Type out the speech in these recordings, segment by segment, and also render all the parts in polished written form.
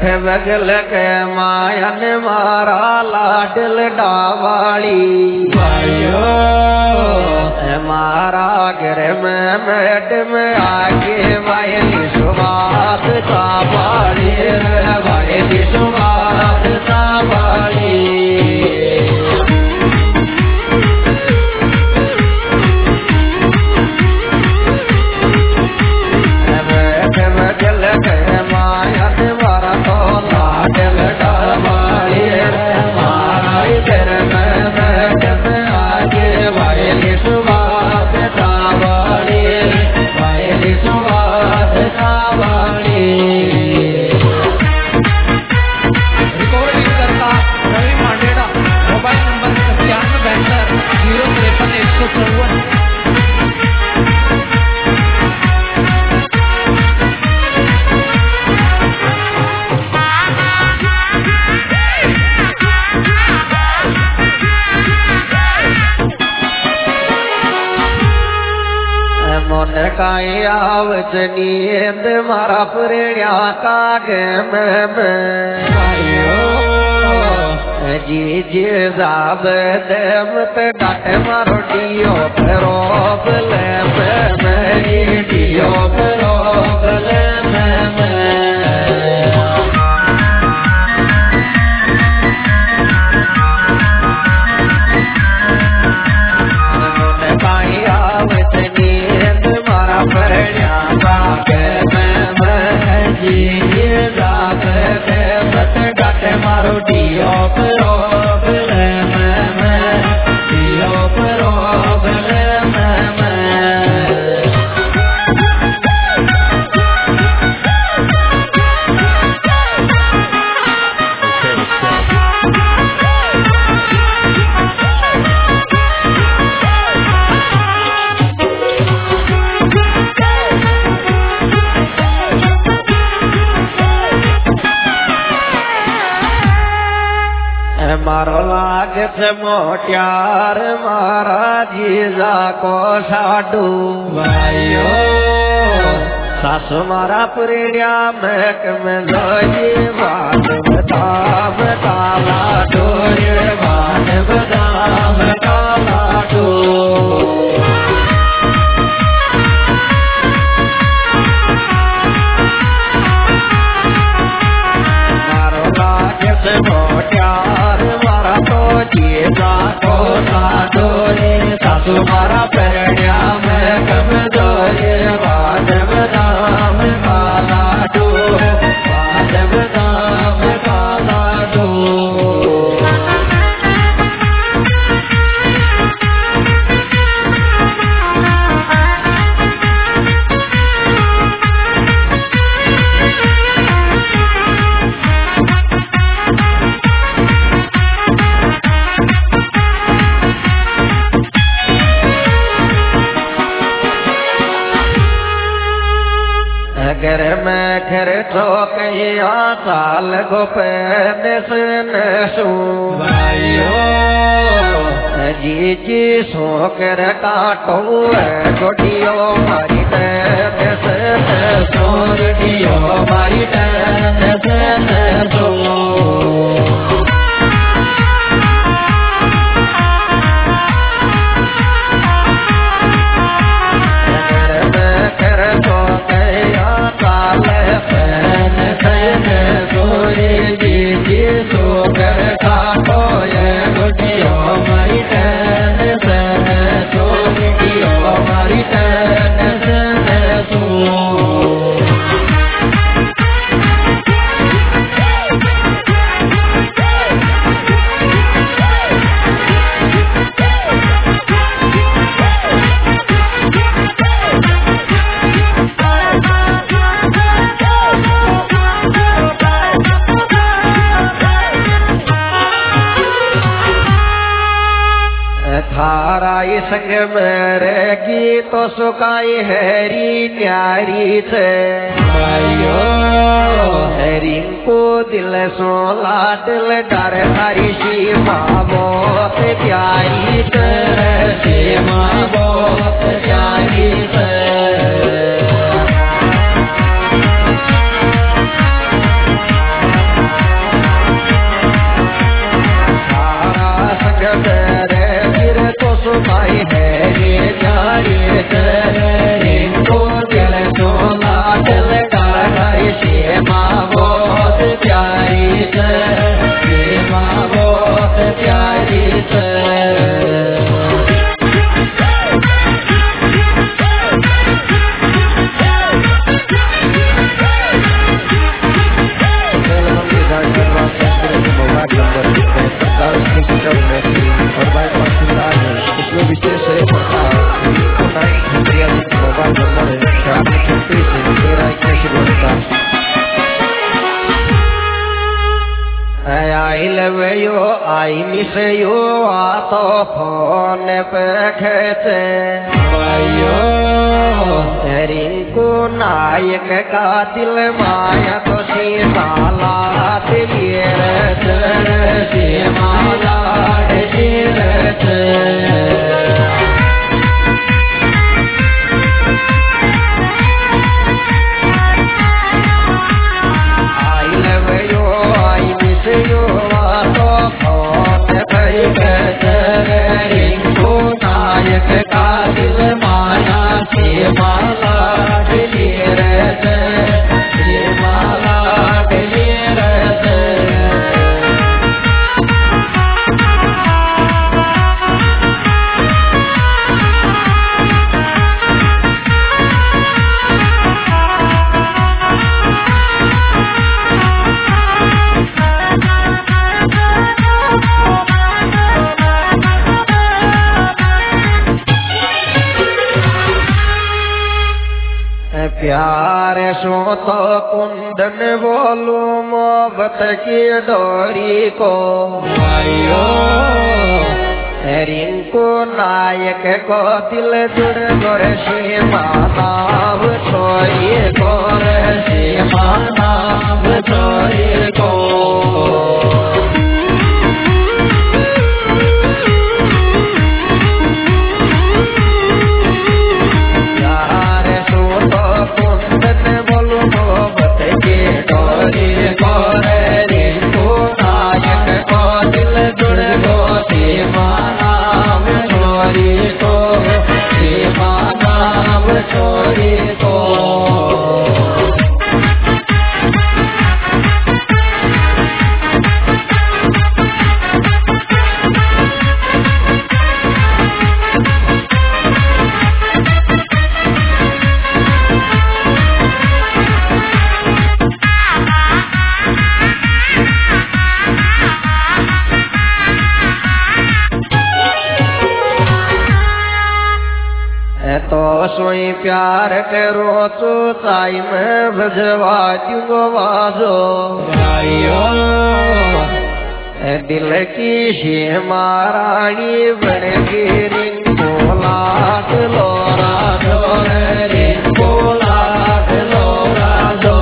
बगल के मायन मारा लाडल डावाली भाइयो मारा गिर में मैडम आगे वायली सुबात साबाली वायली सुबात साबाली काई आवजनी इंद मारा पुरेण्या कागे में जी जी जाब देमत काटे मारो डियो रोब ले में डियो रोब ले मारो डियो रोब ले डियो रोब ले मारो लागत मोट्यार मारा जीजा को साडू भाइयो सासु मारा पुरेड़िया महक में जोई बात बताम काला डोरे बात बताम काला डो मारो लागत मोट्यार को साडोरे सासु मारा पेड़िया में कब जोरे बाद बदाम काला डो बाद बदाम काला डो घर में घर तो कहिया साल गोपे सू भाइयो जी जी सो कर काटो गोटियो मारी सो गोटियो मारी सो थाराई संग मेरेगी तो सुकाई हैरी न्यारी से भाइयो हैरी को दिल सो लाडल डर हरी शीमा बहुत प्यारी से शीमा बहुत प्यारी से सक मेरे गिर तो सुनाई है रे जारी इनको दिल सोना दिल कर सीमा बहुत प्यारी सीमा बहुत प्यारी इसमें विशेष I love you, I miss you, तो फोन पे कहते रिंकू नायक का दिल माया तो सीमाला सीमाला प्यार सो तो कुंदन बोलू मोहब्बत की डोरी को रिंकू नायक को दिल जुड़ गोर सीमा नाम छोरी गोर सीमा नाम छोरी को सोई प्यार करो तो साई में भजवा क्यों वाजो दिल की सीमा रानी बन की रिंकू लाख लोरा दो रिंकू लाख लोरा दो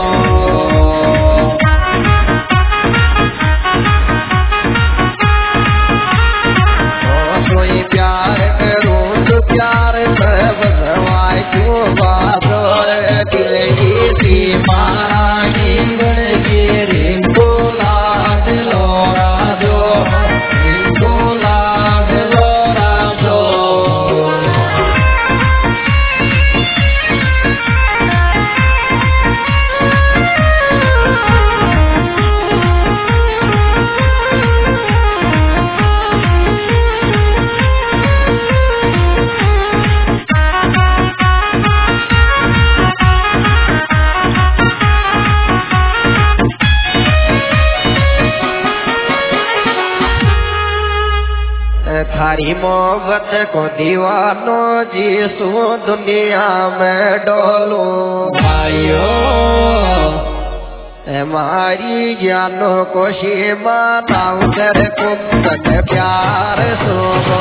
सोई प्यार करो तो प्यार क्यों बाजो दिल की सीमा रानी बन की रिंकू लाख लोरा दो रिंकू लाख लोरा दो थारी मोहब्बत को दीवानो जीसू दुनिया में डोलू भाइयों हमारी जानो को सीमा नाउ कर कुंदन प्यार सो